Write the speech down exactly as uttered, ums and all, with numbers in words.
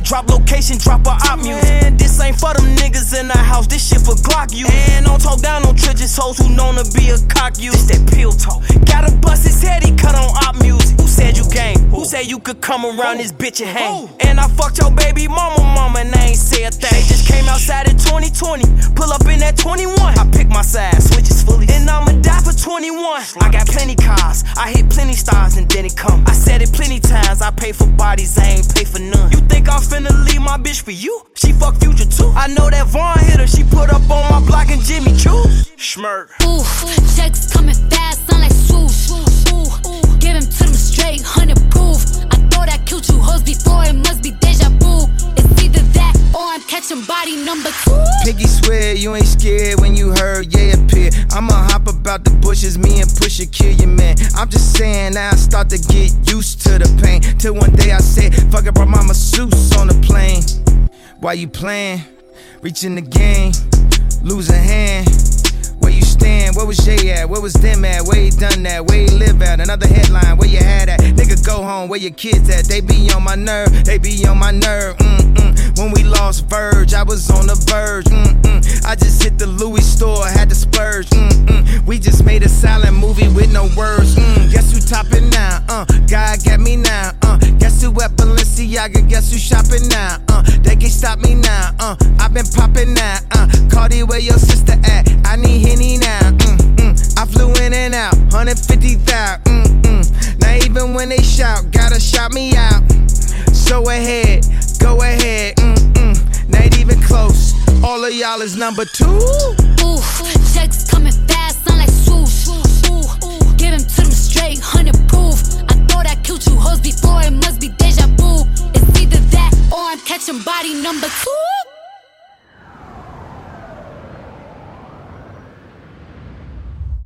Drop location, drop a op music. Man, this ain't for them niggas in the house, this shit for Glock you. And don't talk down on Tridges hoes who known to be a cock you. This that pill talk. Gotta bust his head, he cut on op music. Who said you game? Who said you could come around this bitch and hang? And I fucked your baby mama, mama, and I ain't say a thing. Just came outside in twenty twenty, pull up in that twenty-one. I pick my side, switches fully, and I'ma die for twenty-one. I got plenty cars, I hit plenty stars, and then it come. I said it plenty times, I pay for bodies, I ain't pay for none. You think I'm finna leave my bitch for you? She fuck Future too. I know that Vaughn hit her, she put up on my block and Jimmy Choo. Schmirk. Ooh, checks coming fast, sound like swoosh. Ooh, give him to them straight, hundred proof. I thought I killed you hoes before, it must be deja vu. It's either that or I'm catching body number two. Piggy swear you ain't scared when you heard yeah appear. I'ma hop about the bushes, me and Pusha kill your man. I'm just saying now I start to get used to the pain. Till one day I said, fuck it, brought my masseuse on the plane. Why you playing? Reaching the game, lose a hand. Where you stand? Where was Jay at? Where was them at? Where he done that? Where he live at? Another headline, where you had at? Nigga, go home, where your kids at? They be on my nerve, they be on my nerve. Mm-mm. When we lost Verge, I was on the verge. Mm-mm. I just hit the Louis store, had to splurge. Mm-mm. We just made a silent movie with no words. Mm. Guess who topping now? Uh, God got me now. Uh, guess who at Balenciaga? Guess who shopping now? Uh, they can't stop me now. Uh, I've been popping now. Uh, Cardi, where your sister at? I need Henny now. Mm-mm. I flew in and out, one hundred fifty thousand. Mm-mm. Now even when they shout, gotta shout me out. So ahead, go ahead. Mm-mm. Not even close. All of y'all is number two. Ooh, checks coming fast, sound like swoosh. Ooh, give him to them straight, hundred proof. I thought I killed you hoes before, it must be deja vu. It's either that or I'm catching body number two.